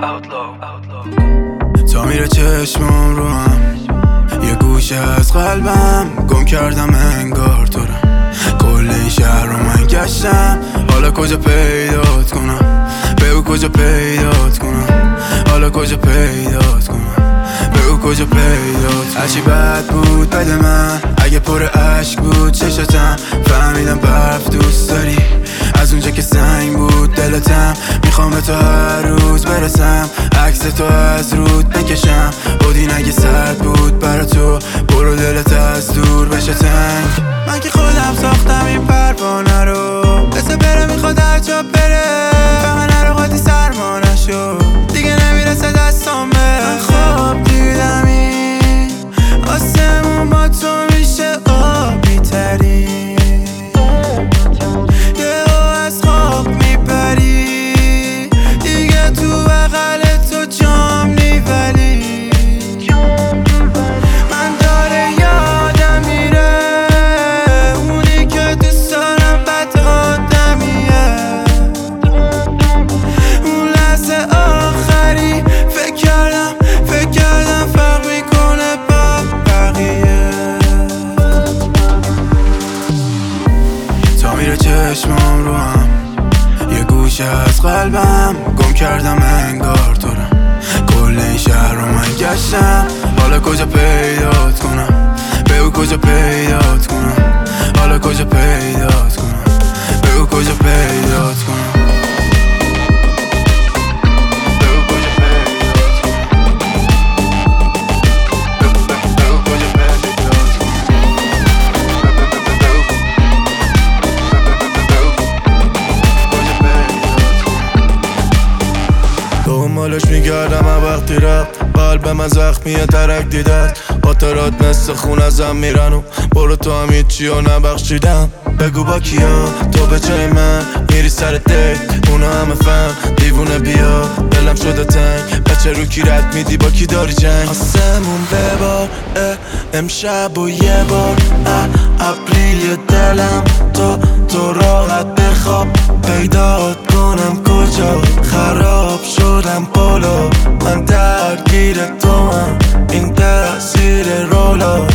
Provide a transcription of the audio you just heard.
تا میره چشمم رو هم، یه گوشه از قلبم گم کردم انگار تو رو. کل این شهر رو من گشتم، حالا کجا پیدات کنم؟ بگو کجا پیدات کنم؟ حالا کجا پیدات کنم؟ بگو کجا پیدات؟ هرچی بد بود بده من، اگه پر عشق بود چشاتم، فهمیدم برف دوست داری از اونجا که سنگ بود دلتم. میخوام به تو هر روز برسم، عکس تو از رود بکشم. بودی نگه سرد بود برا تو، برو دلت از دور بشه تنگ. من که خودم ساختم این پروانه رو، بسه بره میخواد هر جا بره، فقط نرو قاطی سرما نشو، دیگه نمیرسه دستامه. من خواب دیدم این آسمون با تو میشه آبی تری، یهو از خواب میپری، دیگه تو بغل تو جام نیولی. من داره یادم میره اونی که دوست دارم بد آدمیه، اون لحظه آخری فکر کردم فرق میکنه با بقیه. تا میره چشمام رو هم، یه گوشه از قلبم گم کردم انگار تو رو. کل این شهر رو من گشتم، حالا کجا پیدات کنم؟ بگو کجا پیدات کنم؟ حالا کجا پیدات کنم؟ بگو کجا پیدات کنم؟ دنبالش میگردم وقتی رفت، قلب من زخمیه ترک دیدت، خاطرات مثل خون ازم میرن و برو تو هم هیچی و نبخشیدم. بگو با کیا تو به جای من میری سر دیت، اونا همه فهم دیوونه بیا، دلم شده تنگ، بچه رو کی رد میدی با کی داری جنگ؟ آسمون ببار امشب و یه بار ابری دلم، تو راحت بخواب، پیدات کنم کجا خراب شدم بالا. من درگیر تو هم این تأثیر رولا،